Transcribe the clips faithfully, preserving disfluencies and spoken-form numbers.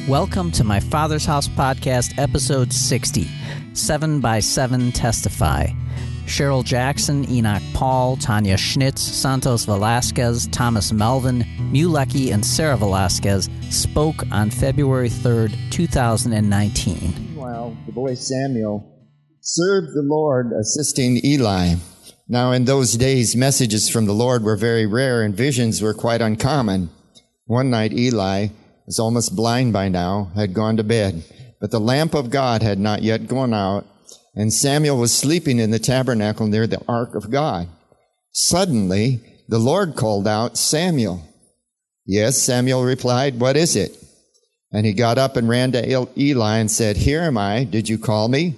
Welcome to my Father's House podcast, episode sixty, seven by seven Testify. Cheryl Jackson, Enoch Paul, Tanya Schnitz, Santos Velasquez, Thomas Melvin, Mulecki, and Sarah Velasquez spoke on February third, two thousand nineteen. Meanwhile, the boy Samuel served the Lord, assisting Eli. Now, in those days, messages from the Lord were very rare, and visions were quite uncommon. One night, Eli was almost blind by now, had gone to bed, but the lamp of God had not yet gone out, and Samuel was sleeping in the tabernacle near the ark of God. Suddenly, the Lord called out, "Samuel." "Yes," Samuel replied, "what is it?" And he got up and ran to Eli and said, "Here am I. Did you call me?"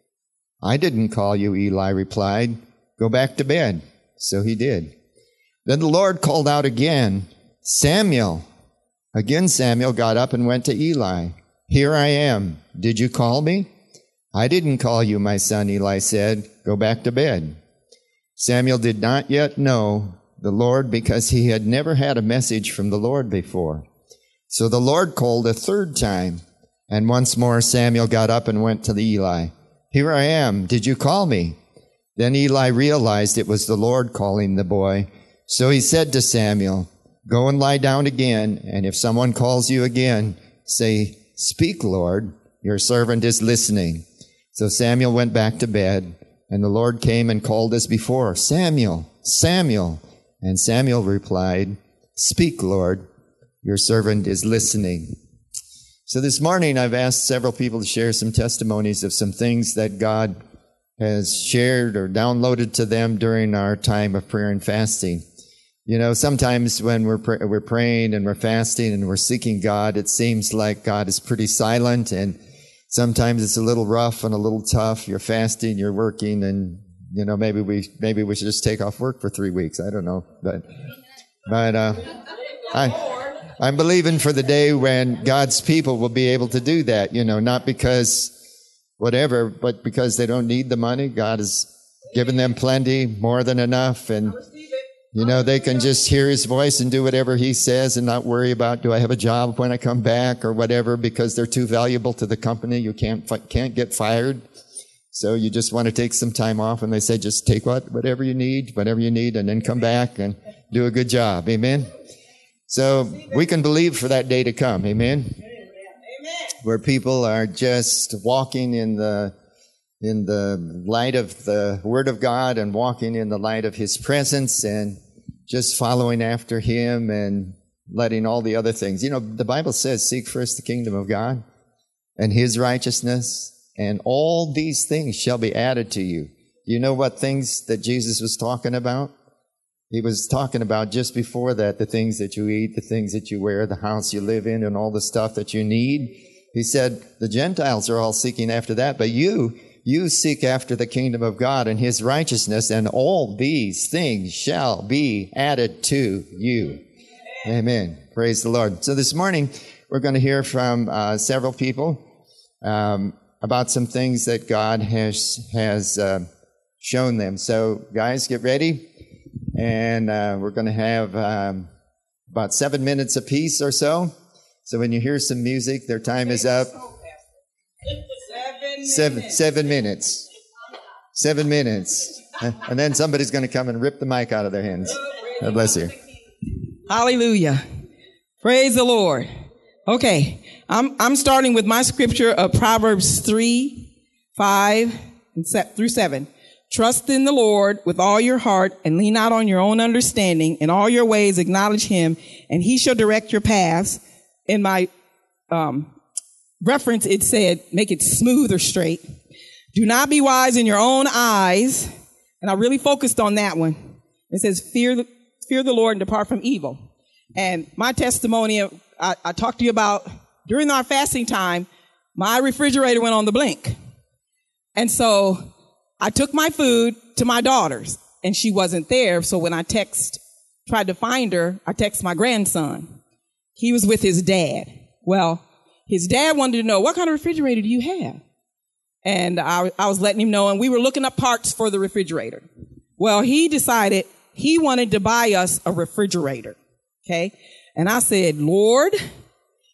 "I didn't call you," Eli replied. "Go back to bed." So he did. Then the Lord called out again, "Samuel." Again Samuel got up and went to Eli. "Here I am. Did you call me?" "I didn't call you, my son," Eli said. "Go back to bed." Samuel did not yet know the Lord because he had never had a message from the Lord before. So the Lord called a third time, and once more Samuel got up and went to Eli. "Here I am. Did you call me?" Then Eli realized it was the Lord calling the boy. So he said to Samuel, "Go and lie down again, and if someone calls you again, say, 'Speak, Lord, your servant is listening.'" So Samuel went back to bed, and the Lord came and called as before, "Samuel, Samuel." And Samuel replied, "Speak, Lord, your servant is listening." So this morning I've asked several people to share some testimonies of some things that God has shared or downloaded to them during our time of prayer and fasting. You know, sometimes when we're pr- we're praying and we're fasting and we're seeking God, it seems like God is pretty silent, and sometimes it's a little rough and a little tough. You're fasting, you're working, and you know maybe we maybe we should just take off work for three weeks. I don't know, but but uh, I I'm believing for the day when God's people will be able to do that. You know, not because whatever, but because they don't need the money. God has given them plenty, more than enough, and you know, they can just hear his voice and do whatever he says and not worry about, do I have a job when I come back or whatever, because they're too valuable to the company. You can't can't get fired. So you just want to take some time off, and they say, just take what whatever you need, whatever you need, and then come back and do a good job. Amen? So we can believe for that day to come. Amen? Where people are just walking in the in the light of the Word of God and walking in the light of his presence and just following after him and letting all the other things. You know, the Bible says, seek first the kingdom of God and his righteousness, and all these things shall be added to you. You know what things that Jesus was talking about? He was talking about just before that, the things that you eat, the things that you wear, the house you live in, and all the stuff that you need. He said, the Gentiles are all seeking after that, but you, You seek after the kingdom of God and his righteousness, and all these things shall be added to you. Amen. Praise the Lord. So this morning, we're going to hear from uh, several people um, about some things that God has has uh, shown them. So guys, get ready. And uh, we're going to have um, about seven minutes apiece or so. So when you hear some music, their time is up. Seven, seven minutes. Seven minutes. And then somebody's going to come and rip the mic out of their hands. God bless you. Hallelujah. Praise the Lord. Okay. I'm, I'm starting with my scripture of Proverbs three, five, and through seven. Trust in the Lord with all your heart and lean not on your own understanding. In all your ways acknowledge him, and he shall direct your paths. In my, um, reference, it said, make it smooth or straight. Do not be wise in your own eyes. And I really focused on that one. It says, fear the, fear the Lord and depart from evil. And my testimony, I, I talked to you about during our fasting time, my refrigerator went on the blink. And so I took my food to my daughter's, and she wasn't there. So when I text, tried to find her, I text my grandson. He was with his dad. Well, his dad wanted to know, what kind of refrigerator do you have? And I, I was letting him know, and we were looking up parts for the refrigerator. Well, he decided he wanted to buy us a refrigerator. Okay. And I said, Lord,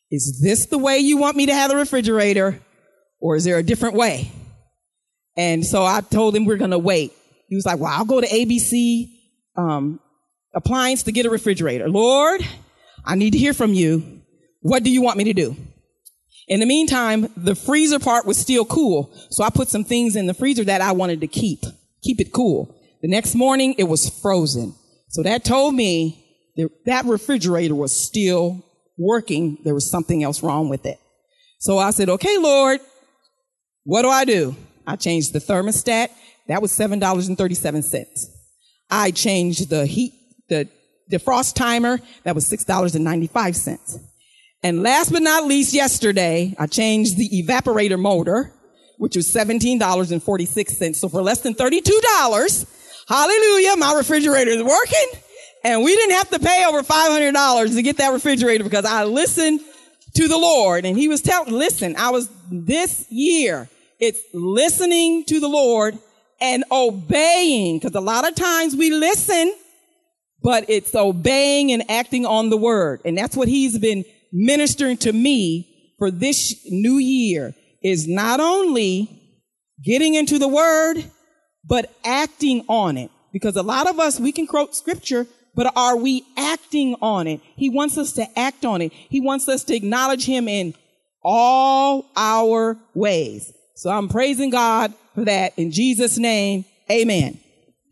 is this the way you want me to have the refrigerator, or is there a different way? And so I told him we're going to wait. He was like, well, I'll go to A B C um, Appliance to get a refrigerator. Lord, I need to hear from you. What do you want me to do? In the meantime, the freezer part was still cool. So I put some things in the freezer that I wanted to keep, keep it cool. The next morning, it was frozen. So that told me that, that refrigerator was still working. There was something else wrong with it. So I said, okay, Lord, what do I do? I changed the thermostat. That was seven dollars and thirty-seven cents. I changed the heat, the defrost timer. That was six dollars and ninety-five cents. And last but not least, yesterday, I changed the evaporator motor, which was seventeen dollars and forty-six cents. So for less than thirty-two dollars, hallelujah, my refrigerator is working. And we didn't have to pay over five hundred dollars to get that refrigerator because I listened to the Lord. And he was telling, listen, I was this year, it's listening to the Lord and obeying. Because a lot of times we listen, but it's obeying and acting on the word. And that's what he's been ministering to me for this new year, is not only getting into the word, but acting on it. Because a lot of us, we can quote scripture, but are we acting on it? He wants us to act on it. He wants us to acknowledge him in all our ways. So I'm praising God for that. In Jesus' name, amen.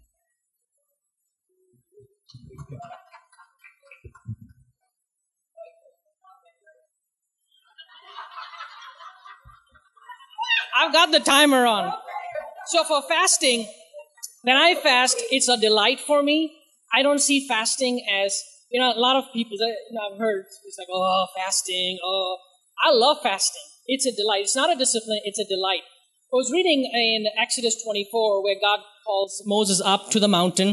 I've got the timer on. So for fasting, when I fast, it's a delight for me. I don't see fasting as, you know, a lot of people, you know, I've heard, it's like, oh, fasting, oh. I love fasting. It's a delight. It's not a discipline, it's a delight. I was reading in Exodus twenty-four where God calls Moses up to the mountain.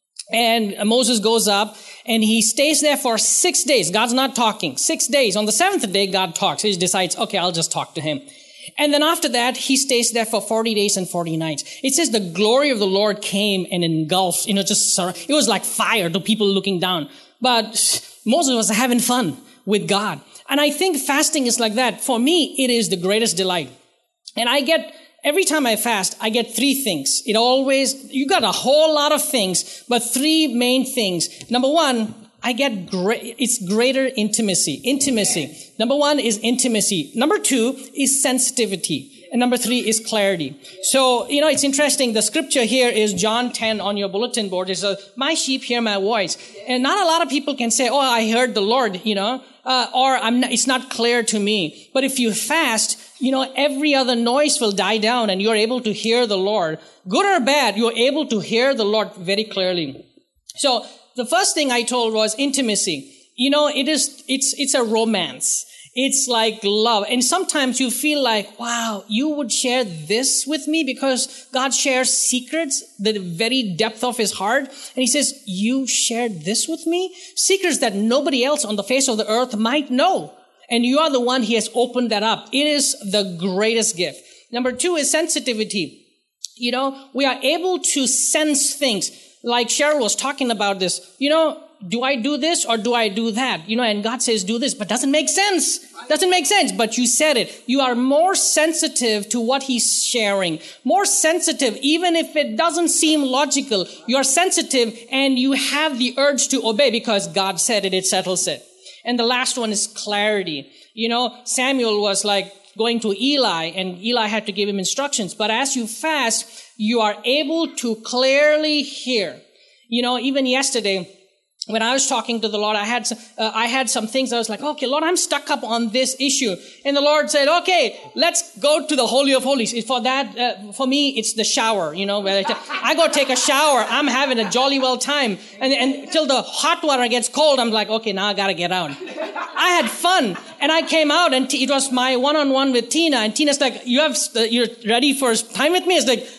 And Moses goes up and he stays there for six days. God's not talking. Six days. On the seventh day, God talks. He decides, okay, I'll just talk to him. And then after that, he stays there for forty days and forty nights. It says the glory of the Lord came and engulfed, you know, just, it was like fire to people looking down. But Moses was having fun with God. And I think fasting is like that. For me, it is the greatest delight. And I get, every time I fast, I get three things. It always, you got a whole lot of things, but three main things. Number one, I get great, it's greater intimacy. Intimacy. Number one is intimacy. Number two is sensitivity. And number three is clarity. So, you know, it's interesting. The scripture here is John ten on your bulletin board. It says, my sheep hear my voice. And not a lot of people can say, oh, I heard the Lord, you know, uh, or I'm not, it's not clear to me. But if you fast, you know, every other noise will die down and you're able to hear the Lord. Good or bad, you're able to hear the Lord very clearly. So, the first thing I told was intimacy. You know, it is, it's, it's a romance. It's like love. And sometimes you feel like, wow, you would share this with me because God shares secrets, the very depth of his heart. And he says, you shared this with me? Secrets that nobody else on the face of the earth might know. And you are the one he has opened that up. It is the greatest gift. Number two is sensitivity. You know, we are able to sense things. Like Cheryl was talking about this, you know, do I do this or do I do that? You know, and God says do this, but doesn't make sense. Doesn't make sense, but you said it. You are more sensitive to what he's sharing. More sensitive, even if it doesn't seem logical. You are sensitive and you have the urge to obey because God said it, it settles it. And the last one is clarity. You know, Samuel was like going to Eli and Eli had to give him instructions. But as you fast, you are able to clearly hear. You know, even yesterday, when I was talking to the Lord, I had some, uh, I had some things I was like, okay, Lord, I'm stuck up on this issue. And the Lord said, okay, let's go to the Holy of Holies. For that, uh, for me, it's the shower, you know, where I, t- I go take a shower. I'm having a jolly well time. And, and till the hot water gets cold, I'm like, okay, now I gotta get out. I had fun. And I came out and t- it was my one-on-one with Tina. And Tina's like, you have, uh, you're ready for time with me? It's like,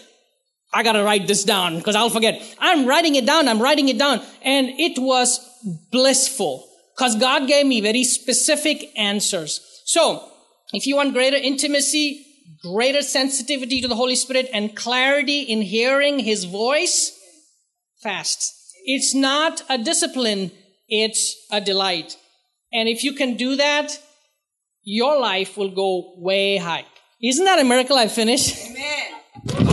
I gotta write this down because I'll forget. I'm writing it down. I'm writing it down. And it was blissful because God gave me very specific answers. So if you want greater intimacy, greater sensitivity to the Holy Spirit and clarity in hearing his voice, fast. It's not a discipline. It's a delight. And if you can do that, your life will go way high. Isn't that a miracle I finished? Amen.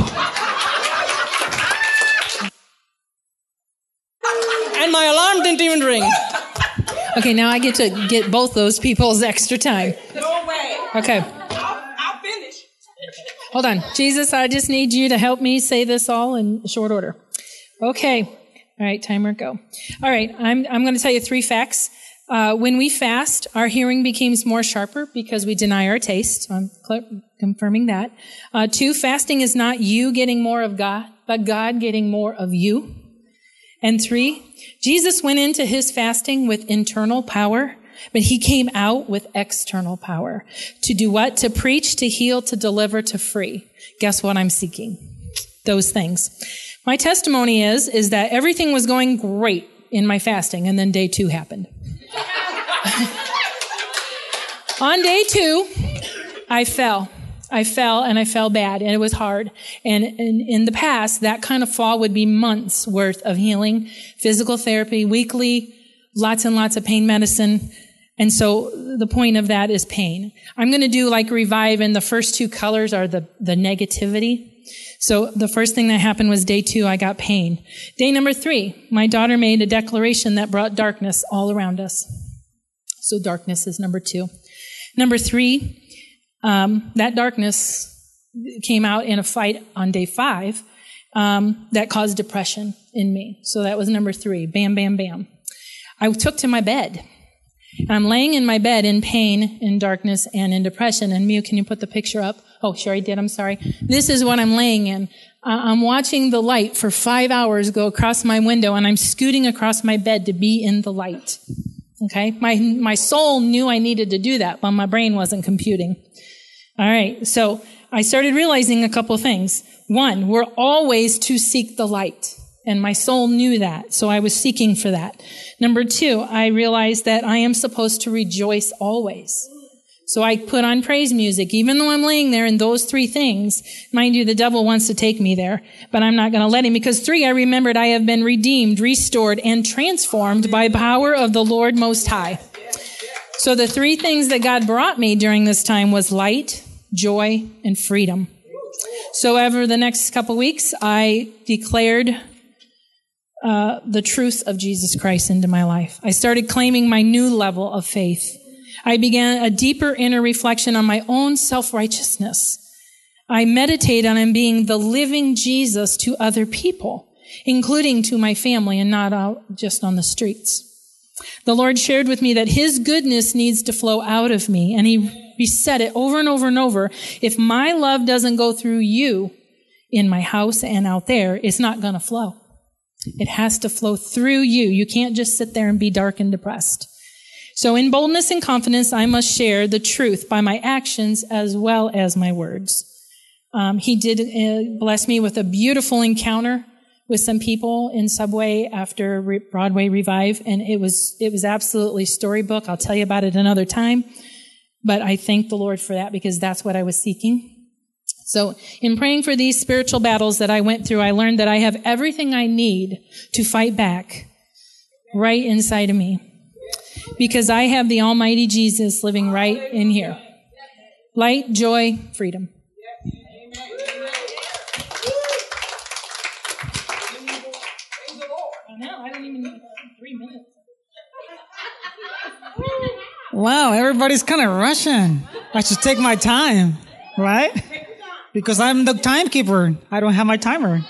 And my alarm didn't even ring. Okay, now I get to get both those people's extra time. No way. Okay. I'll, I'll finish. Hold on. Jesus, I just need you to help me say this all in short order. Okay. All right, timer, go. All right, I'm, I'm going to tell you three facts. Uh, when we fast, our hearing becomes more sharper because we deny our taste. So I'm cl- confirming that. Uh, two, fasting is not you getting more of God, but God getting more of you. And three, Jesus went into his fasting with internal power, but he came out with external power. To do what? To preach, to heal, to deliver, to free. Guess what I'm seeking? Those things. My testimony is, is that everything was going great in my fasting, and then day two happened. On day two, I fell. I fell, and I fell bad, and it was hard. And in, in the past, that kind of fall would be months worth of healing, physical therapy, weekly, lots and lots of pain medicine. And so the point of that is pain. I'm going to do like Revive, and the first two colors are the, the negativity. So the first thing that happened was day two, I got pain. Day number three, my daughter made a declaration that brought darkness all around us. So darkness is number two. Number three, um, that darkness came out in a fight on day five um, that caused depression in me. So that was number three. Bam, bam, bam. I took to my bed. And I'm laying in my bed in pain, in darkness, and in depression. And Mew, can you put the picture up? Oh, sure I did. I'm sorry. This is what I'm laying in. Uh, I'm watching the light for five hours go across my window, and I'm scooting across my bed to be in the light. Okay? My, my soul knew I needed to do that, but my brain wasn't computing. All right. So I started realizing a couple things. One, we're always to seek the light. And my soul knew that, so I was seeking for that. Number two, I realized that I am supposed to rejoice always. So I put on praise music, even though I'm laying there in those three things. Mind you, the devil wants to take me there, but I'm not going to let him, because three, I remembered I have been redeemed, restored, and transformed by power of the Lord Most High. So the three things that God brought me during this time was light, joy, and freedom. So over the next couple weeks, I declared Uh, the truth of Jesus Christ into my life. I started claiming my new level of faith. I began a deeper inner reflection on my own self-righteousness. I meditate on being the living Jesus to other people, including to my family, and not out just on the streets. The Lord shared with me that his goodness needs to flow out of me, and he, he said it over and over and over. If my love doesn't go through you in my house and out there, it's not going to flow. It has to flow through you. You can't just sit there and be dark and depressed. So in boldness and confidence, I must share the truth by my actions as well as my words. Um, he did uh, bless me with a beautiful encounter with some people in Subway after Re- Broadway Revive, and it was it was absolutely storybook. I'll tell you about it another time. But I thank the Lord for that, because that's what I was seeking. So in praying for these spiritual battles that I went through, I learned that I have everything I need to fight back right inside of me, because I have the Almighty Jesus living right in here. Light, joy, freedom. No, I don't even need three minutes. Wow, everybody's kind of rushing. I should take my time, right? Because I'm the timekeeper. I don't have my timer.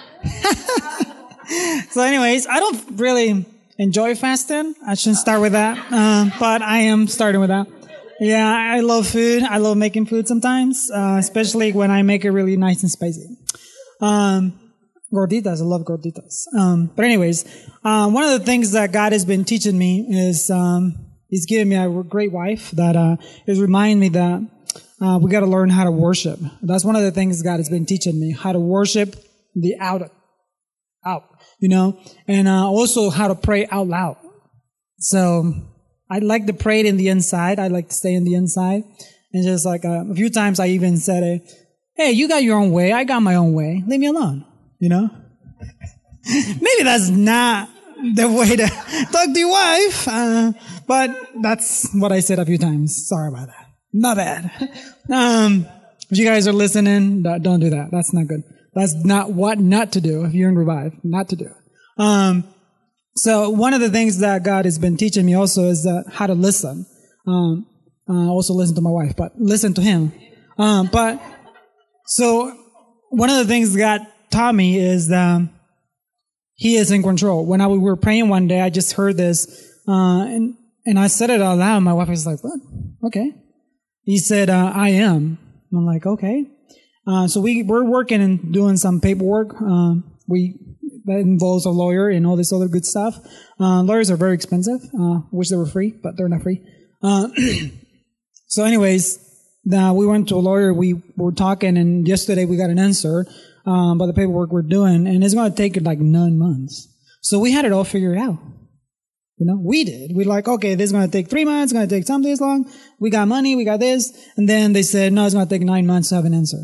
So anyways, I don't really enjoy fasting. I shouldn't start with that. Uh, but I am starting with that. Yeah, I love food. I love making food sometimes, uh, especially when I make it really nice and spicy. Um, gorditas. I love gorditas. Um, but anyways, uh, one of the things that God has been teaching me is, um, he's given me a great wife that, uh, is reminding me that Uh, we got to learn how to worship. That's one of the things God has been teaching me, how to worship the out, out, you know, and uh, also how to pray out loud. So I like to pray it in the inside. I like to stay in the inside. And just like uh, a few times I even said, uh, hey, you got your own way. I got my own way. Leave me alone, you know. Maybe that's not the way to talk to your wife, uh, but that's what I said a few times. Sorry about that. Not bad. Um, if you guys are listening, don't do that. That's not good. That's not what not to do if you're in Revive. Not to do. Um, so one of the things that God has been teaching me also is uh, how to listen. Um, uh, also listen to my wife, but listen to Him. Um, but so one of the things God taught me is that He is in control. When I, we were praying one day, I just heard this, uh, and and I said it out loud. My wife was like, "What? Okay." He said, uh, "I am." I'm like, "Okay." Uh, so we we're working and doing some paperwork. Uh, we that involves a lawyer and all this other good stuff. Uh, lawyers are very expensive. Uh, wish they were free, but they're not free. Uh, so, anyways, uh, we went to a lawyer. We were talking, and yesterday we got an answer um, by the paperwork we're doing, and it's going to take like nine months. So we had it all figured out. You know, we did. We're like, okay, this is going to take three months. It's going to take some days long. We got money. We got this, and then they said, no, it's going to take nine months to have an answer.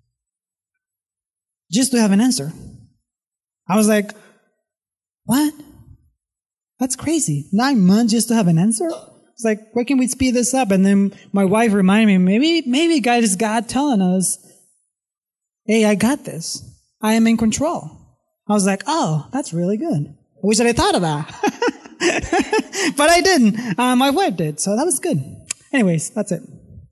Just to have an answer. I was like, what? That's crazy. Nine months just to have an answer? It's like, why can't we speed this up? And then my wife reminded me, maybe, maybe God is God telling us, hey, I got this. I am in control. I was like, oh, that's really good. I wish I had thought of that. But I didn't. Uh, my wife did, so that was good. Anyways, that's it.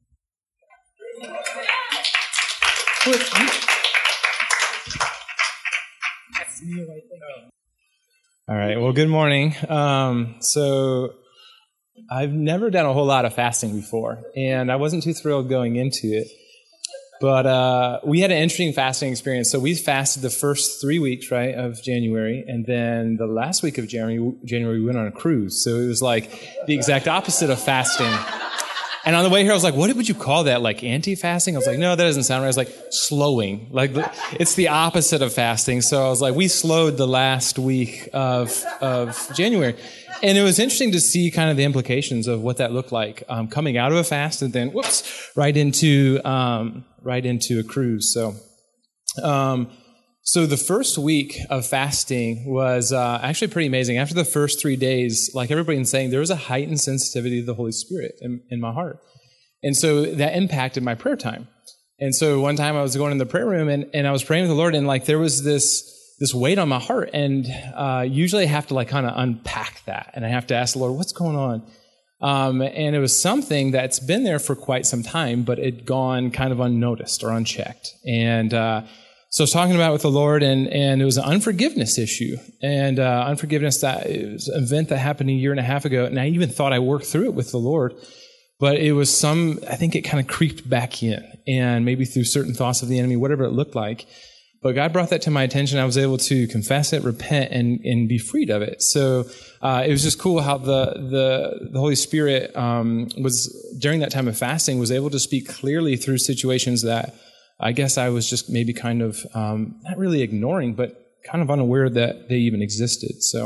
All right. Well, good morning. Um, so I've never done a whole lot of fasting before, and I wasn't too thrilled going into it. But uh, we had an interesting fasting experience. So we fasted the first three weeks, right, of January, and then the last week of January, January we went on a cruise. So it was like the exact opposite of fasting. And on the way here, I was like, what would you call that? Like anti-fasting? I was like, no, that doesn't sound right. I was like, slowing. Like, it's the opposite of fasting. So I was like, we slowed the last week of of January. And it was interesting to see kind of the implications of what that looked like um, coming out of a fast and then, whoops, right into um, right into a cruise. So, um, so the first week of fasting was uh, actually pretty amazing. After the first three days, like everybody's saying, there was a heightened sensitivity to the Holy Spirit in, in my heart. And so that impacted my prayer time. And so one time I was going in the prayer room and, and I was praying with the Lord, and like there was this this weight on my heart. And uh, usually I have to like kind of unpack that. And I have to ask the Lord, what's going on? Um, and it was something that's been there for quite some time, but it had gone kind of unnoticed or unchecked. And uh So I was talking about it with the Lord, and, and it was an unforgiveness issue. And uh, unforgiveness, that it was an event that happened a year and a half ago, and I even thought I worked through it with the Lord. But it was some, I think it kind of creeped back in, and maybe through certain thoughts of the enemy, whatever it looked like. But God brought that to my attention. I was able to confess it, repent, and, and be freed of it. So uh, it was just cool how the the, the Holy Spirit um, was, during that time of fasting, was able to speak clearly through situations that I guess I was just maybe kind of um, not really ignoring, but kind of unaware that they even existed. So,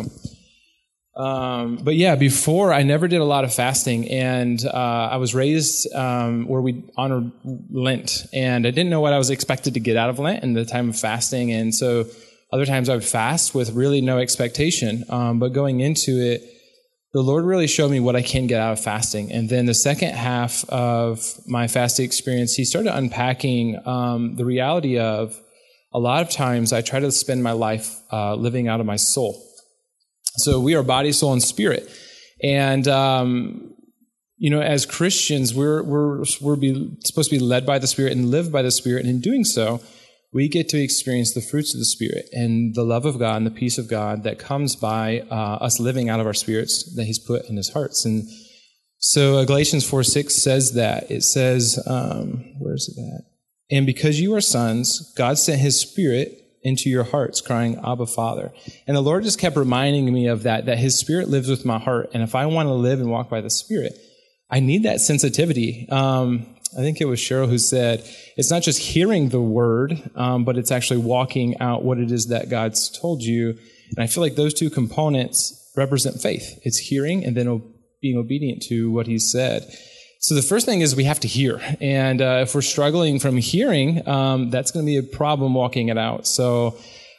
um, but yeah, before I never did a lot of fasting, and uh, I was raised um, where we honored Lent, and I didn't know what I was expected to get out of Lent in the time of fasting, and so other times I would fast with really no expectation. Um, but going into it, the Lord really showed me what I can get out of fasting. And then the second half of my fasting experience, He started unpacking um, the reality of a lot of times I try to spend my life uh, living out of my soul. So we are body, soul, and spirit. And, um, you know, as Christians, we're, we're, we're be, supposed to be led by the Spirit and live by the Spirit. And in doing so, we get to experience the fruits of the Spirit and the love of God and the peace of God that comes by uh, us living out of our spirits that He's put in His hearts. And so uh, Galatians four six says that. It says, um, where is it at? And because you are sons, God sent His Spirit into your hearts, crying, Abba, Father. And the Lord just kept reminding me of that, that His Spirit lives with my heart. And if I want to live and walk by the Spirit, I need that sensitivity. Um, I think it was Cheryl who said, it's not just hearing the word, um, but it's actually walking out what it is that God's told you. And I feel like those two components represent faith. It's hearing and then being obedient to what He's said. So the first thing is we have to hear. And uh, if we're struggling from hearing, um, that's going to be a problem walking it out. So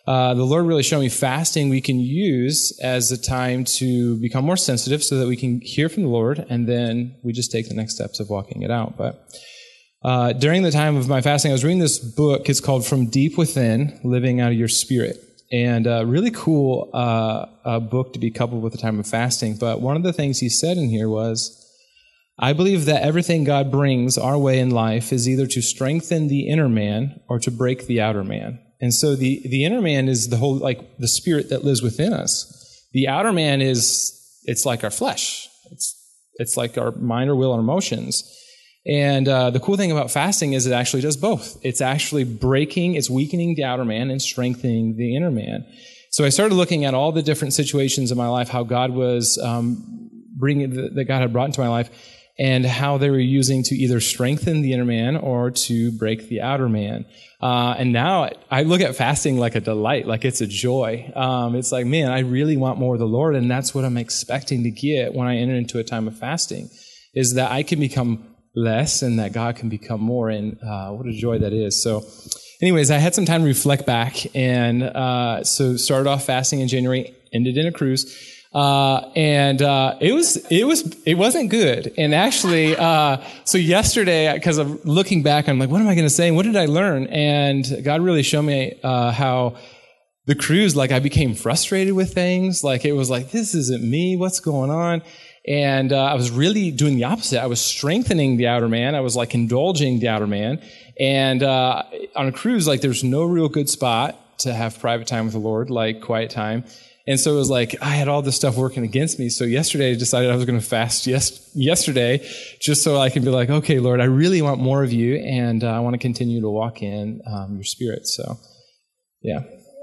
uh, the Lord really showed me fasting we can use as a time to become more sensitive so that we can hear from the Lord, and then we just take the next steps of walking it out. But uh, during the time of my fasting, I was reading this book. It's called From Deep Within, Living Out of Your Spirit. And a really cool uh, uh, book to be coupled with the time of fasting. But one of the things he said in here was, I believe that everything God brings our way in life is either to strengthen the inner man or to break the outer man. And so the, the inner man is the whole, like the spirit that lives within us. The outer man is, it's like our flesh. It's, it's like our mind or will and emotions. And uh, the cool thing about fasting is it actually does both. It's actually breaking, it's weakening the outer man and strengthening the inner man. So I started looking at all the different situations in my life, how God was um, bringing, that God had brought into my life, and how they were using to either strengthen the inner man or to break the outer man. Uh, and now I look at fasting like a delight, like it's a joy. Um, it's like, man, I really want more of the Lord, and that's what I'm expecting to get when I enter into a time of fasting, is that I can become less and that God can become more, and uh, what a joy that is. So anyways, I had some time to reflect back, and uh, so started off fasting in January, ended in a cruise, uh, and uh, it was it was it wasn't good. And actually, uh, so yesterday, because I'm looking back, I'm like, what am I going to say? And what did I learn? And God really showed me uh, how the cruise, like I became frustrated with things. Like it was like, this isn't me. What's going on? And uh, I was really doing the opposite. I was strengthening the outer man. I was like indulging the outer man. And uh, on a cruise, like there's no real good spot to have private time with the Lord, like quiet time. And so it was like I had all this stuff working against me. So yesterday I decided I was going to fast yes, yesterday just so I can be like, okay, Lord, I really want more of you, and uh, I want to continue to walk in um, your spirit. So, yeah.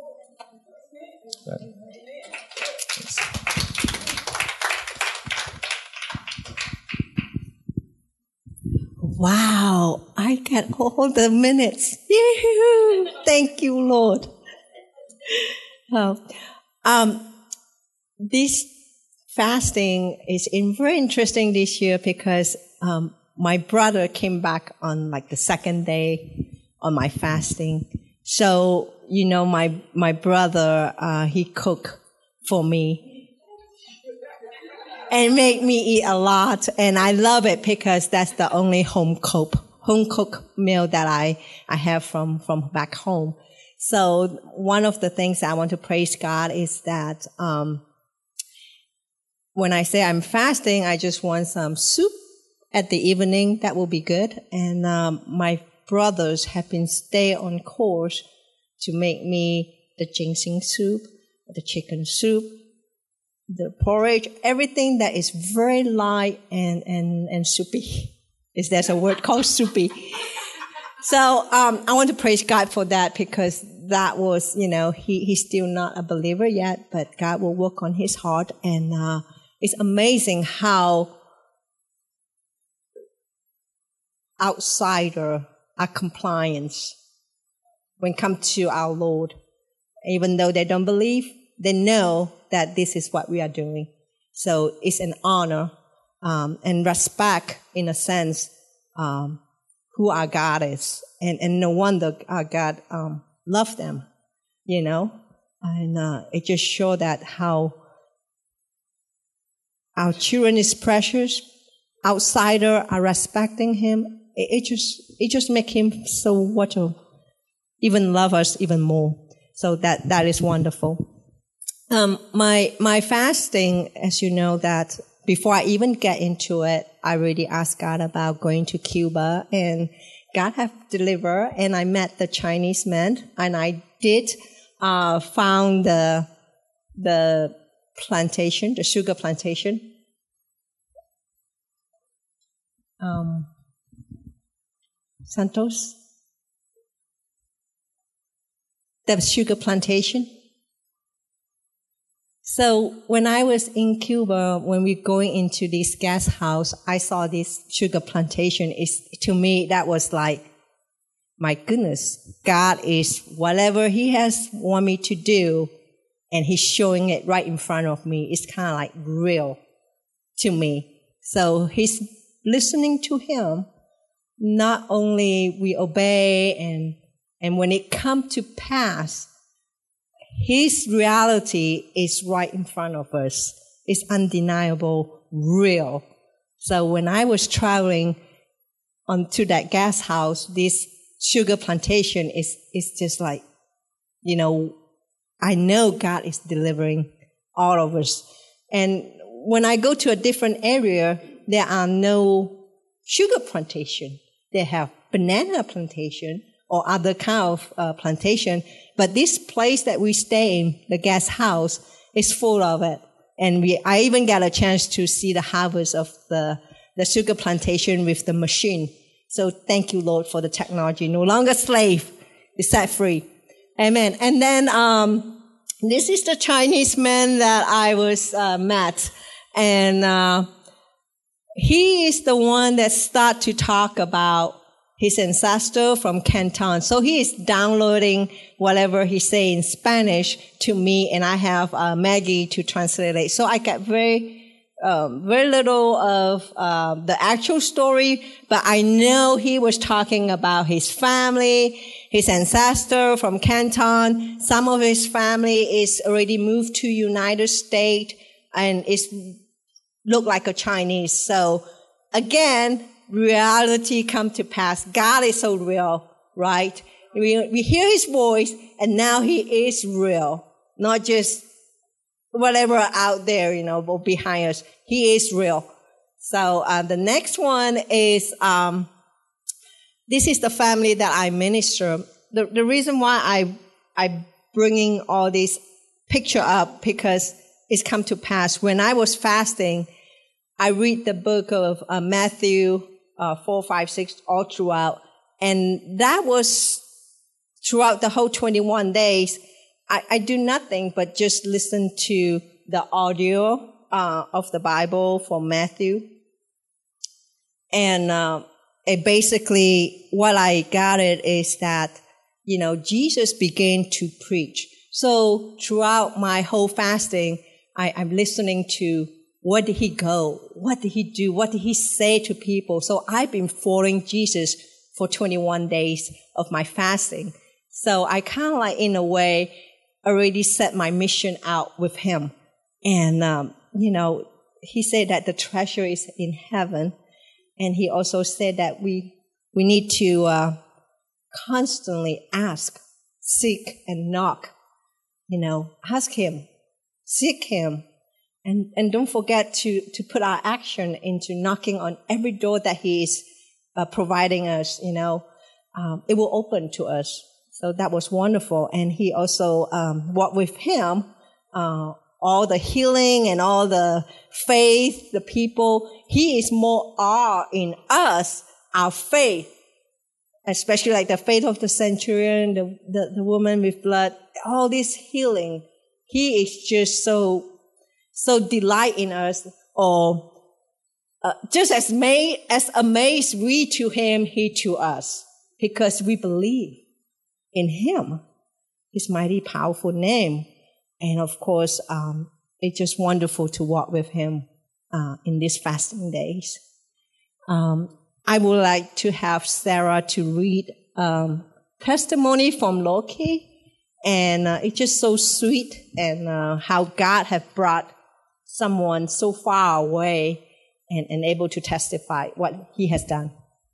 But, wow, I got all the minutes. Yoo-hoo. Thank you, Lord. Oh, um, this fasting is in very interesting this year because um, my brother came back on like the second day on my fasting. So, you know, my my brother, uh, he cooked for me and make me eat a lot. And I love it because that's the only home cooked home cooked meal that I, I have from, from back home. So one of the things I want to praise God is that um, when I say I'm fasting, I just want some soup at the evening. That will be good. And um, my brothers have been stay on course to make me the ginseng soup, the chicken soup, the porridge, everything that is very light and, and, and soupy. Is there a word called soupy? So um, I want to praise God for that because that was, you know, he, he's still not a believer yet, but God will work on his heart. And uh, it's amazing how outsider are compliance when it comes to our Lord. Even though they don't believe, they know that this is what we are doing. So it's an honor um, and respect, in a sense, um, who our God is. And, and no wonder our God um, loves them, you know. And uh, it just shows that how our children is precious. Outsider are respecting him. It, it just it just makes him so what to even love us even more. So that that is wonderful. Um, my my fasting, as you know, that before I even get into it, I really asked God about going to Cuba, and God have delivered. And I met the Chinese man, and I did uh, found the the plantation, the sugar plantation. Um, Santos, the sugar plantation. So when I was in Cuba, when we going into this guest house, I saw this sugar plantation. It's, to me, that was like, my goodness, God is whatever he has want me to do, and he's showing it right in front of me. It's kind of like real to me. So he's listening to him. Not only we obey, and, and when it come to pass, His reality is right in front of us. It's undeniable, real. So when I was traveling onto that gas house, this sugar plantation is, is just like, you know, I know God is delivering all of us. And when I go to a different area, there are no sugar plantation. They have banana plantation or other kind of uh, plantation. But this place that we stay in, the guest house, is full of it. And we, I even got a chance to see the harvest of the, the sugar plantation with the machine. So thank you, Lord, for the technology. No longer slave, is set free. Amen. And then, um, this is the Chinese man that I was, uh, met. And, uh, he is the one that start to talk about his ancestor from Canton. So he is downloading whatever he say in Spanish to me, and I have, uh, Maggie to translate it. So I got very, Um, very little of uh, the actual story, but I know he was talking about his family, his ancestor from Canton. Some of his family is already moved to United States and is look like a Chinese. So again, reality come to pass. God is so real, right? We, we hear his voice, and now he is real, not just whatever out there, you know, behind us. He is real. So uh, the next one is, um, this is the family that I minister. The, the reason why I I bringing all this picture up, because it's come to pass. When I was fasting, I read the book of uh, Matthew uh, four, five, six all throughout, and that was throughout the whole twenty-one days. I, I do nothing but just listen to the audio uh, of the Bible from Matthew. And uh, it basically, what I got it is that, you know, Jesus began to preach. So throughout my whole fasting, I, I'm listening to where did he go? What did he do? What did he say to people? So I've been following Jesus for twenty-one days of my fasting. So I kind of like, in a way, already set my mission out with him. And, um, you know, he said that the treasure is in heaven. And he also said that we, we need to, uh, constantly ask, seek, and knock. You know, ask him, seek him, and, and don't forget to, to put our action into knocking on every door that he is uh, providing us, you know. Um, it will open to us. So that was wonderful. And he also um, walked with him, uh, all the healing and all the faith, the people. He is more awe in us, our faith, especially like the faith of the centurion, the, the, the woman with blood, all this healing. He is just so, so delight in us, or uh, just as, made, as amazed we to him, he to us, because we believe in him, his mighty, powerful name. And of course, um, it's just wonderful to walk with him uh, in these fasting days. Um, I would like to have Sarah to read um, testimony from Loki. And uh, it's just so sweet, and uh, how God has brought someone so far away and, and able to testify what he has done.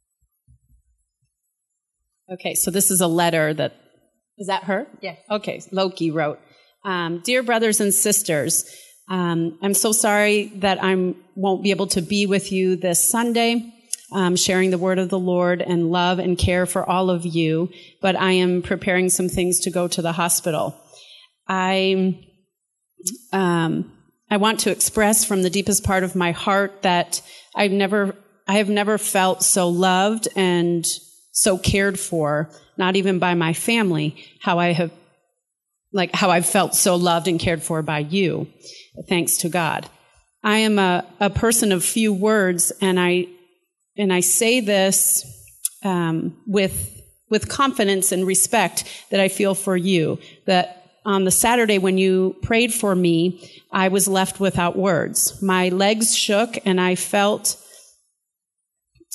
Okay, so this is a letter that, is that her? Yes. Okay, Loki wrote, um, Dear brothers and sisters, um, I'm so sorry that I won't be able to be with you this Sunday, um, sharing the word of the Lord and love and care for all of you, but I am preparing some things to go to the hospital. I, um, I want to express from the deepest part of my heart that I've never, I have never felt so loved and so cared for, not even by my family, how I have, like how I've felt so loved and cared for by you, thanks to God. I am a, a person of few words, and I, and I say this um, with, with confidence and respect that I feel for you, that on the Saturday when you prayed for me, I was left without words. My legs shook, and I felt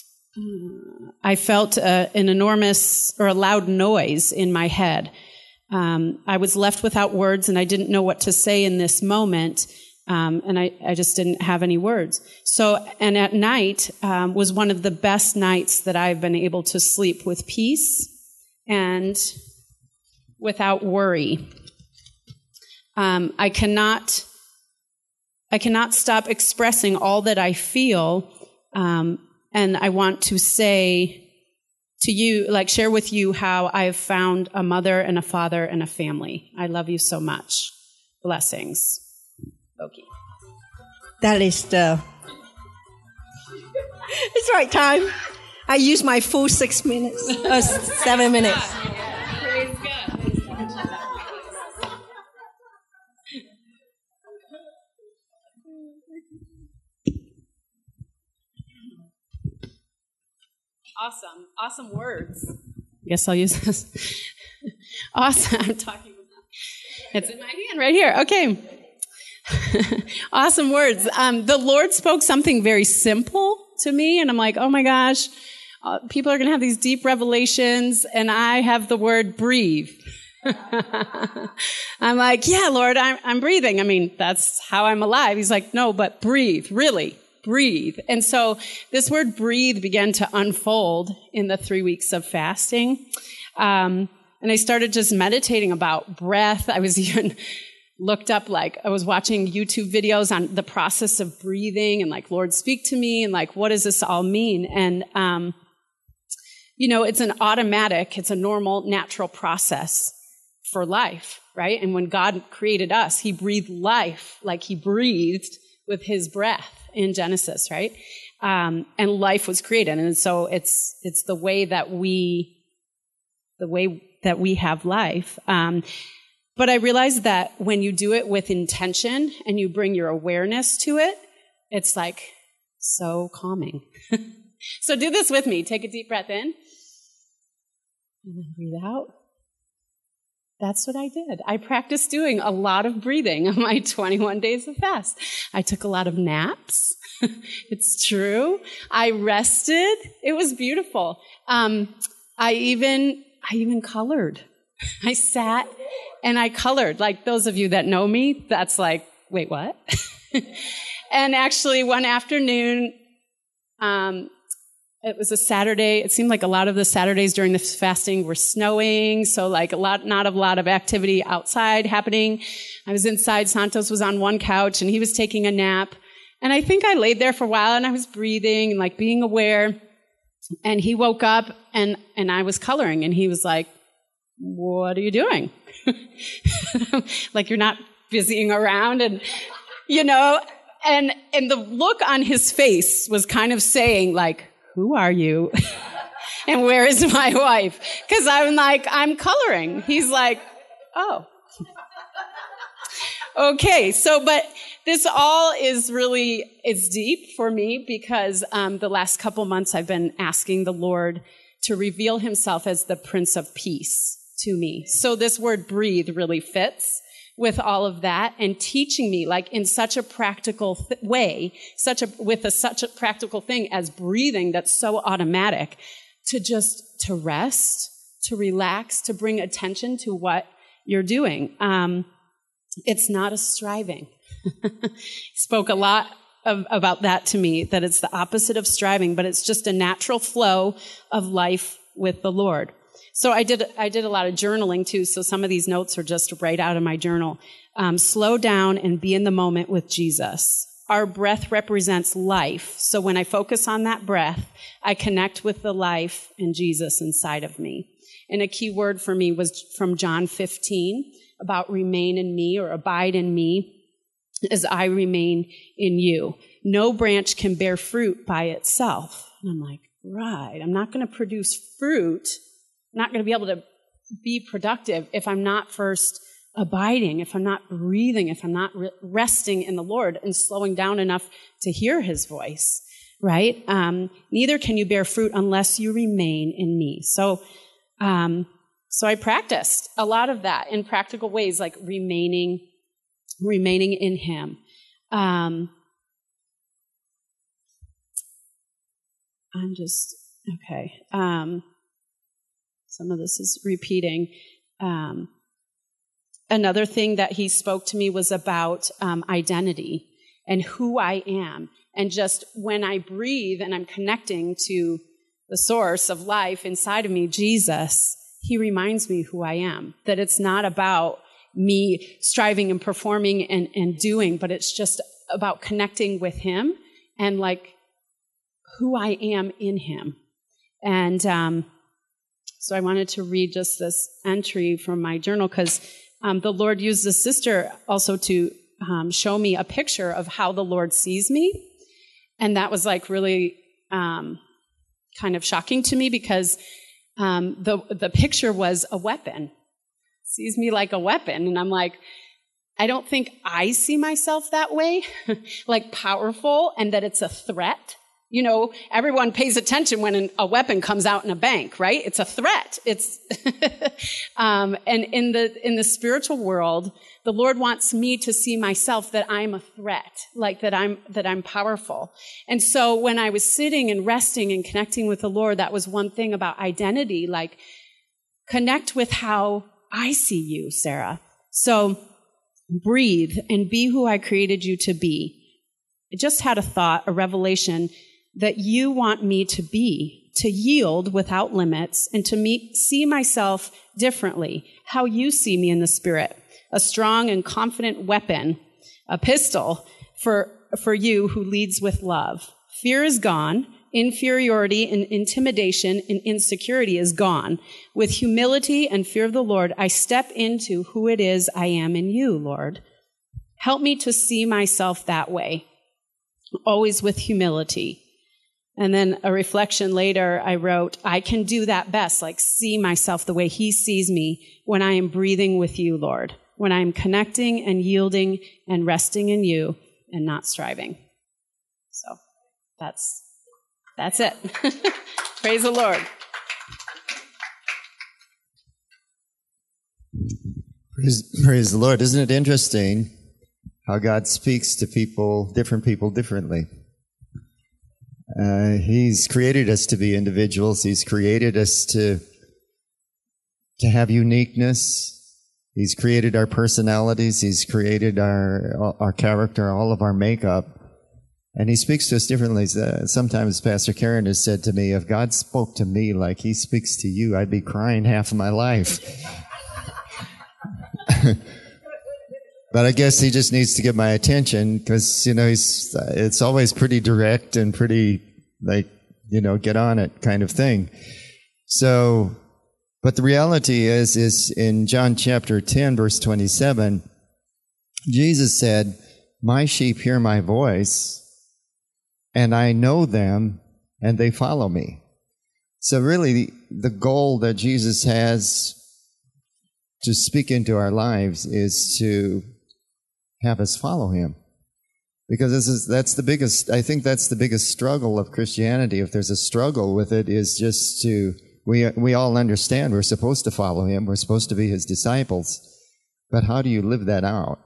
I felt uh, an enormous or a loud noise in my head. Um, I was left without words, and I didn't know what to say in this moment. Um, and I, I just didn't have any words. So, and at night um, was one of the best nights that I've been able to sleep with peace and without worry. Um, I cannot, I cannot stop expressing all that I feel, um, and I want to say to you, like share with you how I have found a mother and a father and a family. I love you so much. Blessings. Okay. That is the, it's right time. I use my full six minutes, uh, seven minutes. Praise God. Awesome. Awesome words. I guess I'll use this. Awesome. I'm talking about it's in my hand right here. Okay. Awesome words. Um, the Lord spoke something very simple to me, and I'm like, oh my gosh, uh, people are going to have these deep revelations, and I have the word breathe. I'm like, yeah, Lord, I'm, I'm breathing. I mean, that's how I'm alive. He's like, no, but breathe, really, breathe. And so this word breathe began to unfold in the three weeks of fasting. Um, and I started just meditating about breath. I was even looked up, like, I was watching YouTube videos on the process of breathing and like, Lord, speak to me, and like, what does this all mean? And, um, you know, it's an automatic, it's a normal, natural process for life, right? And when God created us, he breathed life, like he breathed with his breath in Genesis, right? Um, and life was created. And so it's, it's the way that we, the way that we have life. Um, But I realized that when you do it with intention and you bring your awareness to it, it's like so calming. So do this with me. Take a deep breath in and then breathe out. That's what I did. I practiced doing a lot of breathing on my twenty-one days of fast. I took a lot of naps. It's true. I rested. It was beautiful. Um, I even, I even colored. I sat and I colored. Like those of you that know me, that's like, wait, what? And actually one afternoon, um, it was a Saturday. It seemed like a lot of the Saturdays during the fasting were snowing. So like a lot, not a lot of activity outside happening. I was inside. Santos was on one couch and he was taking a nap. And I think I laid there for a while and I was breathing and like being aware. And he woke up and, and I was coloring and he was like, what are you doing? Like you're not busying around and, you know, and, and the look on his face was kind of saying like, who are you? And where is my wife? Cause I'm like, I'm coloring. He's like, oh, okay. So, but this all is really, it's deep for me because, um, the last couple months I've been asking the Lord to reveal himself as the Prince of Peace to me. So this word breathe really fits with all of that and teaching me like in such a practical th- way, such a, with a, such a practical thing as breathing that's so automatic to just, to rest, to relax, to bring attention to what you're doing. Um, it's not a striving. Spoke a lot of, about that to me, that it's the opposite of striving, but it's just a natural flow of life with the Lord. So I did, I did a lot of journaling too. So some of these notes are just right out of my journal. Um, slow down and be in the moment with Jesus. Our breath represents life. So when I focus on that breath, I connect with the life and Jesus inside of me. And a key word for me was from John fifteen about remain in me or abide in me as I remain in you. No branch can bear fruit by itself. And I'm like, right, I'm not going to produce fruit, not going to be able to be productive if I'm not first abiding, if I'm not breathing, if I'm not re- resting in the Lord and slowing down enough to hear his voice, right? Um, neither can you bear fruit unless you remain in me. So, um, so I practiced a lot of that in practical ways, like remaining, remaining in him. Um, I'm just, okay. Um, Some of this is repeating. Um, another thing that he spoke to me was about um, identity and who I am. And just when I breathe and I'm connecting to the source of life inside of me, Jesus, he reminds me who I am, that it's not about me striving and performing and, and doing, but it's just about connecting with him and like who I am in him. And um, so I wanted to read just this entry from my journal because um, the Lord used this sister also to um, show me a picture of how the Lord sees me. And that was like really um, kind of shocking to me because um, the the picture was a weapon. Sees me like a weapon. And I'm like, I don't think I see myself that way, like powerful and that it's a threat. You know, everyone pays attention when an, a weapon comes out in a bank, right? It's a threat. It's, um, and in the, in the spiritual world, the Lord wants me to see myself that I'm a threat, like that I'm, that I'm powerful. And so when I was sitting and resting and connecting with the Lord, that was one thing about identity, like connect with how I see you, Sarah. So breathe and be who I created you to be. I just had a thought, a revelation that you want me to be, to yield without limits and to meet, see myself differently, how you see me in the spirit, a strong and confident weapon, a pistol for, for you who leads with love. Fear is gone. Inferiority and intimidation and insecurity is gone. With humility and fear of the Lord, I step into who it is I am in you, Lord. Help me to see myself that way, always with humility. And then a reflection later, I wrote, I can do that best, like see myself the way he sees me when I am breathing with you, Lord, when I'm connecting and yielding and resting in you and not striving. So that's That's it. Praise the Lord. Praise, praise the Lord. Isn't it interesting how God speaks to people, different people, differently? Uh, he's created us to be individuals. He's created us to, to have uniqueness. He's created our personalities. He's created our, our character, all of our makeup. And he speaks to us differently. Sometimes Pastor Karen has said to me, if God spoke to me like he speaks to you, I'd be crying half of my life. But I guess he just needs to get my attention because, you know, he's, it's always pretty direct and pretty, like, you know, get on it kind of thing. So, but the reality is, is in John chapter ten, verse twenty-seven, Jesus said, my sheep hear my voice, and I know them, and they follow me. So really, the, the goal that Jesus has to speak into our lives is to have us follow him. Because this is, that's the biggest, I think that's the biggest struggle of Christianity. If there's a struggle with it, is just to, we, we all understand we're supposed to follow him. We're supposed to be his disciples. But how do you live that out?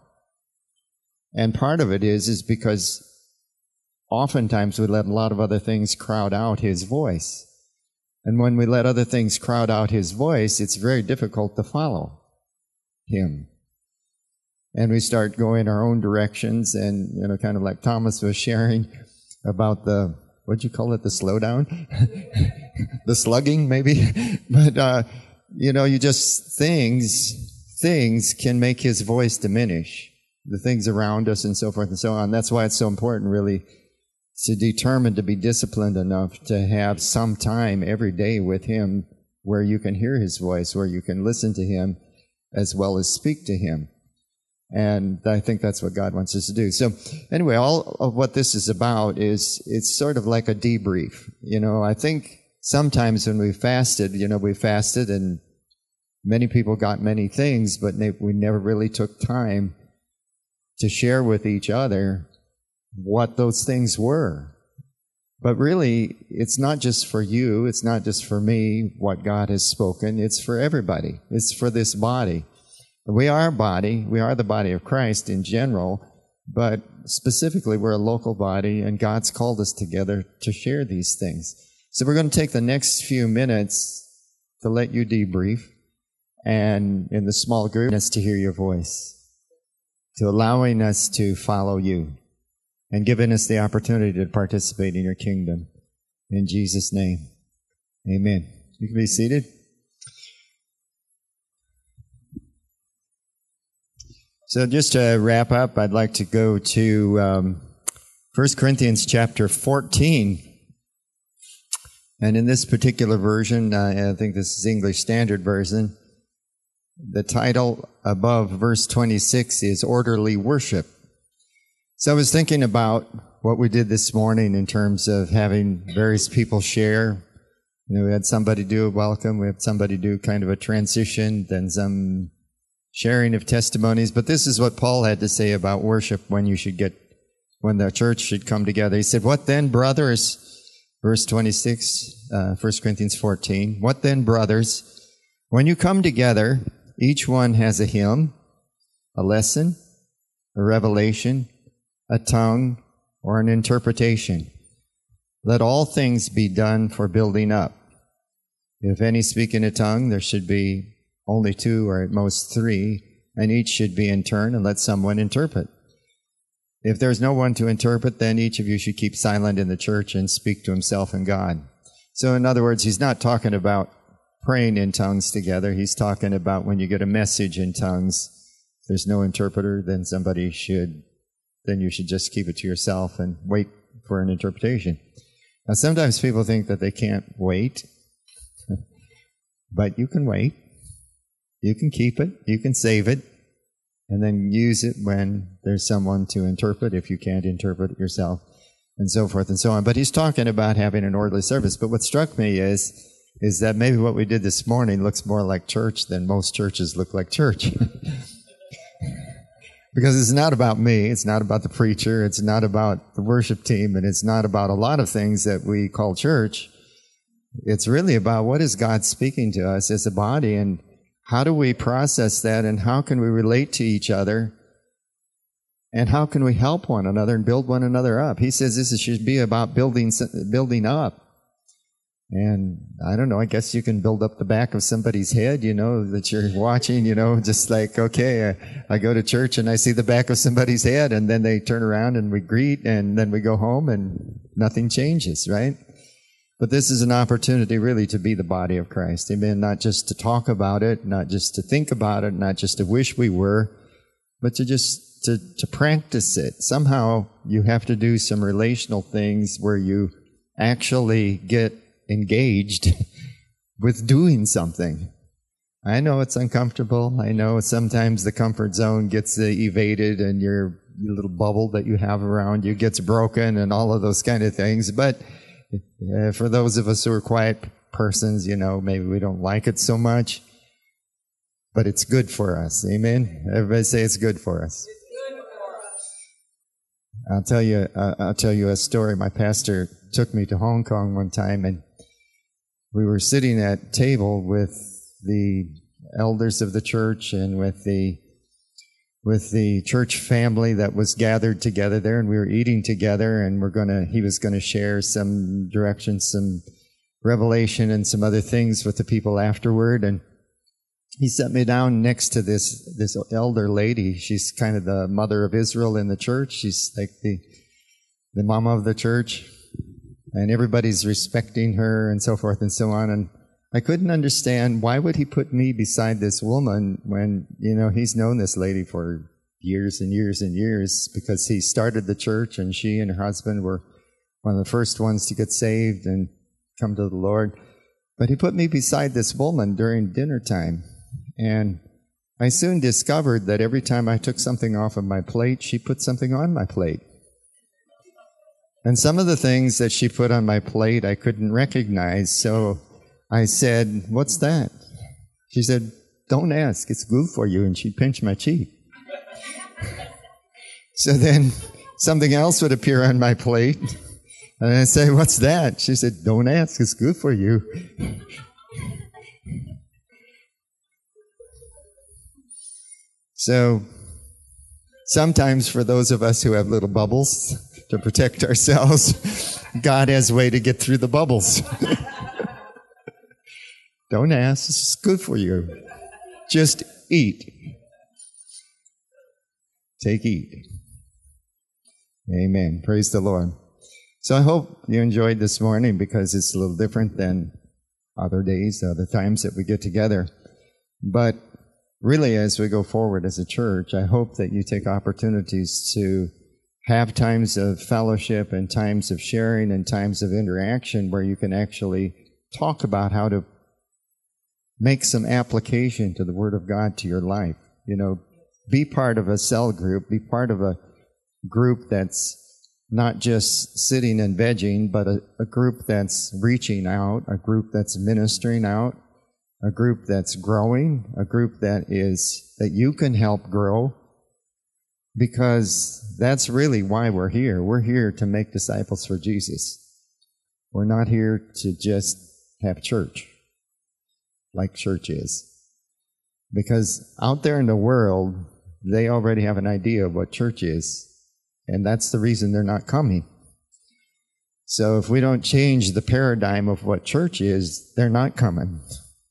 And part of it is, is because oftentimes we let a lot of other things crowd out his voice. And when we let other things crowd out his voice, it's very difficult to follow him. And we start going our own directions and, you know, kind of like Thomas was sharing about the, what'd you call it, the slowdown? The slugging, maybe? But, uh, you know, you just, things, things can make his voice diminish. The things around us and so forth and so on. That's why it's so important, really, to determine to be disciplined enough to have some time every day with him where you can hear his voice, where you can listen to him as well as speak to him. And I think that's what God wants us to do. So anyway, all of what this is about is, it's sort of like a debrief. You know, I think sometimes when we fasted, you know, we fasted and many people got many things, but we never really took time to share with each other what those things were. But really, it's not just for you, it's not just for me, what God has spoken, it's for everybody. It's for this body. We are a body, we are the body of Christ in general, but specifically we're a local body, and God's called us together to share these things. So we're going to take the next few minutes to let you debrief. and in the small group, us to hear your voice, to allowing us to follow you, and giving us the opportunity to participate in your kingdom. In Jesus' name, amen. You can be seated. So just to wrap up, I'd like to go to um, First Corinthians chapter fourteen. And in this particular version, uh, I think this is English Standard Version, the title above verse twenty-six is Orderly Worship. So I was thinking about what we did this morning in terms of having various people share. You know, we had somebody do a welcome, we had somebody do kind of a transition, then some sharing of testimonies. But this is what Paul had to say about worship when you should get, when the church should come together. He said, "What then, brothers?" Verse twenty-six, uh, First Corinthians fourteen. "What then, brothers? When you come together, each one has a hymn, a lesson, a revelation, a tongue, or an interpretation. Let all things be done for building up. If any speak in a tongue, there should be only two or at most three, and each should be in turn, and let someone interpret. If there's no one to interpret, then each of you should keep silent in the church and speak to himself and God." So in other words, he's not talking about praying in tongues together. He's talking about when you get a message in tongues, if there's no interpreter, then somebody should, then you should just keep it to yourself and wait for an interpretation. Now sometimes people think that they can't wait, but you can wait. You can keep it. You can save it. And then use it when there's someone to interpret, if you can't interpret it yourself, and so forth and so on. But he's talking about having an orderly service. But what struck me is, is that maybe what we did this morning looks more like church than most churches look like church. Because it's not about me, it's not about the preacher, it's not about the worship team, and it's not about a lot of things that we call church. It's really about what is God speaking to us as a body, and how do we process that, and how can we relate to each other, and how can we help one another and build one another up? He says this should be about building building up. And I don't know, I guess you can build up the back of somebody's head, you know, that you're watching, you know, just like, okay, I, I go to church and I see the back of somebody's head, and then they turn around and we greet, and then we go home and nothing changes, right? But this is an opportunity really to be the body of Christ. Amen. Not just to talk about it, not just to think about it, not just to wish we were, but to just to, to practice it. Somehow you have to do some relational things where you actually get engaged with doing something. I know it's uncomfortable. I know sometimes the comfort zone gets uh, evaded, and your, your little bubble that you have around you gets broken, and all of those kind of things. But Uh, for those of us who are quiet persons, you know, maybe we don't like it so much, but it's good for us. Amen? Everybody say it's good for us. It's good for us. I'll tell you, uh, I'll tell you a story. My pastor took me to Hong Kong one time, and we were sitting at table with the elders of the church and with the with the church family that was gathered together there, and we were eating together, and we're gonna, he was gonna share some direction, some revelation, and some other things with the people afterward. And he set me down next to this, this elder lady. She's kind of the mother of Israel in the church. She's like the, the mama of the church, and everybody's respecting her and so forth and so on. And I couldn't understand, why would he put me beside this woman when, you know, he's known this lady for years and years and years, because he started the church, and she and her husband were one of the first ones to get saved and come to the Lord. But he put me beside this woman during dinner time, and I soon discovered that every time I took something off of my plate, she put something on my plate. And some of the things that she put on my plate I couldn't recognize, so I said, "What's that?" She said, "Don't ask, it's good for you," and she pinched my cheek. So then something else would appear on my plate, and I say, "What's that?" She said, "Don't ask, it's good for you." So sometimes for those of us who have little bubbles to protect ourselves, God has a way to get through the bubbles. Don't ask, it's good for you. Just eat. Take, eat. Amen. Praise the Lord. So I hope you enjoyed this morning because it's a little different than other days, other times that we get together. But really, as we go forward as a church, I hope that you take opportunities to have times of fellowship and times of sharing and times of interaction where you can actually talk about how to make some application to the Word of God to your life. You know, be part of a cell group, be part of a group that's not just sitting and vegging, but a, a group that's reaching out, a group that's ministering out, a group that's growing, a group that is, that you can help grow, because that's really why we're here. We're here to make disciples for Jesus. We're not here to just have church, like church is. Because out there in the world, they already have an idea of what church is, and that's the reason they're not coming. So if we don't change the paradigm of what church is, they're not coming.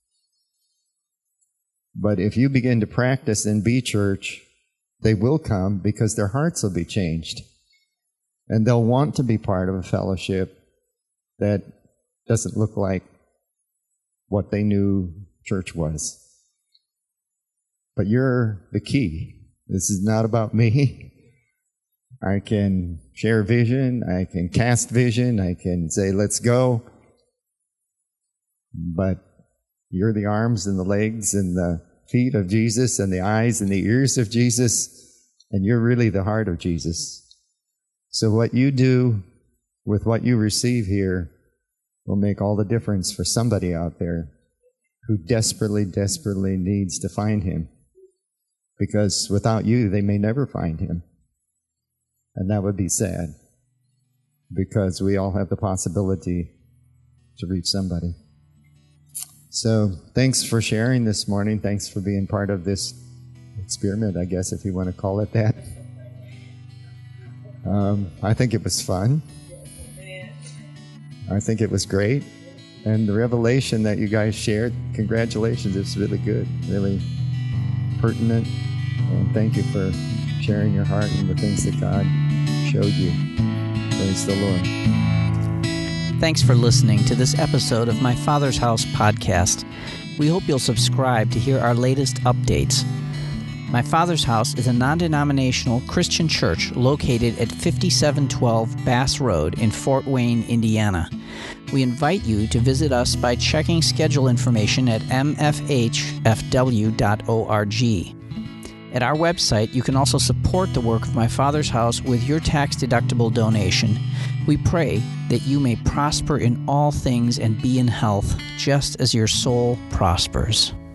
But if you begin to practice and be church, they will come because their hearts will be changed. And they'll want to be part of a fellowship that doesn't look like what they knew church was. But you're the key. This is not about me. I can share vision, I can cast vision, I can say, let's go. But you're the arms and the legs and the feet of Jesus and the eyes and the ears of Jesus, and you're really the heart of Jesus. So what you do with what you receive here will make all the difference for somebody out there who desperately, desperately needs to find Him. Because without you, they may never find Him. And that would be sad, because we all have the possibility to reach somebody. So thanks for sharing this morning. Thanks for being part of this experiment, I guess, if you want to call it that. Um, I think it was fun. I think it was great. And the revelation that you guys shared, congratulations, it's really good, really pertinent. And thank you for sharing your heart and the things that God showed you. Praise the Lord. Thanks for listening to this episode of My Father's House podcast. We hope you'll subscribe to hear our latest updates. My Father's House is a non-denominational Christian church located at fifty-seven twelve Bass Road in Fort Wayne, Indiana. We invite you to visit us by checking schedule information at m f h f w dot org. At our website, you can also support the work of My Father's House with your tax-deductible donation. We pray that you may prosper in all things and be in health, just as your soul prospers.